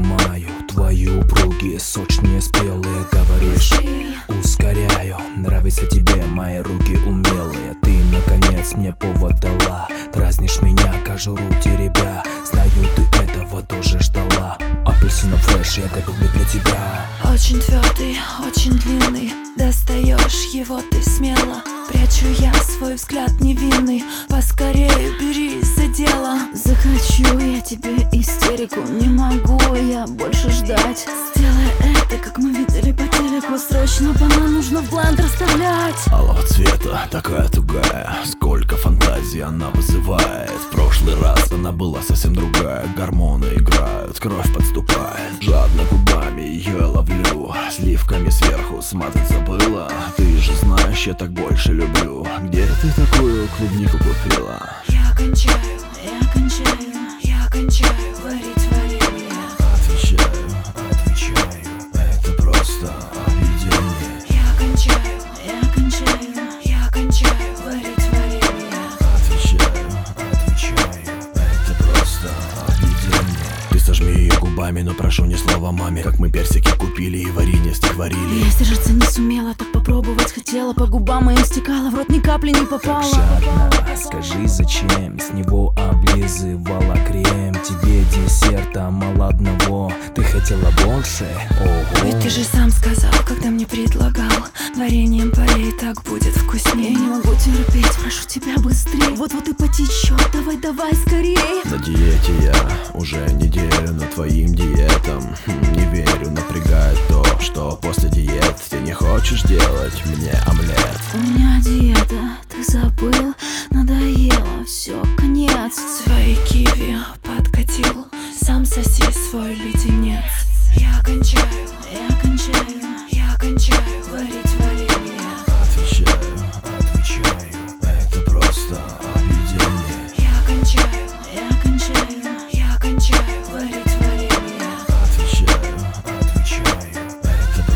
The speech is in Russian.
Сжимаю твои упругие, сочные, спелые. Говоришь, ускоряю. Нравятся тебе мои руки умелые. Ты, наконец, мне повод дала. Дразнишь меня, кожуру теребя. Знаю, ты этого тоже ждала. Апельсина фреш, я готовлю для тебя. Очень твердый, очень длинный. Достаешь его ты смело. Прячу я свой взгляд невинный. Поскорее берись за дело. Захочу я тебе истерику. Не могу я больше ждать. Сделай это, как мы видели по телеку. Срочно банан нужно в блендер вставлять. Алого цвета, такая тугая. Сколько фантазий она вызывает. В прошлый раз она была совсем другая. Гормоны играют, кровь подступает. Жадно губами ее ловлю. Сливками сверху смазать забыла. Ты же знаешь, я так больше люблю. Где ты такую клубнику купила? Я кончаю, я кончаю, я кончаю варить варенье. Отвечаю, это просто объедение. Я кончаю, я кончаю, я кончаю варить варенье. Отвечаю, это просто объедение. Ты сожми ее губами, но прошу ни слова маме. Как мы персики купили и варенье стихварили. Я сдержаться не сумела, так попробовать хотела. По губам моим стекала, в рот ни капли не попала. Жадно, скажи зачем с него облизывала крем. Тебе десерта мало одного, ты хотела больше? Ого. Ведь ты же сам сказал, когда мне предлагал. Вареньем полей, так будет вкуснее. Я не могу терпеть, прошу тебя быстрее. Вот-вот и потечет, давай скорее. На диете я уже неделю, но твоим диетам не верю, напрягает то, что после диет ты не хочешь делать мне омлет. У меня диета, ты забыл, надоело, все, конец. Свои киви подкатил, сам соси свой леденец. Я кончаю.